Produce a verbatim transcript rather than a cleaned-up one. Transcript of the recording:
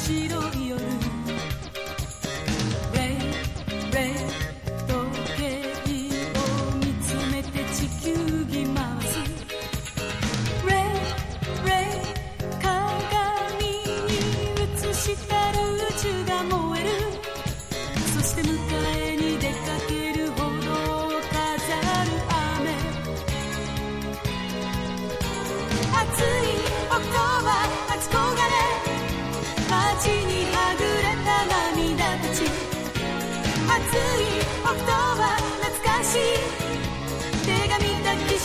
白い夜、レイレイ時計を見つめて地球儀回す、レイレイ鏡に映したる宇宙が燃える、そして迎えに出かけるほどを飾る雨、暑いオクトーバー夏焦がれ、街にはぐれた涙たち、暑いオクトーバー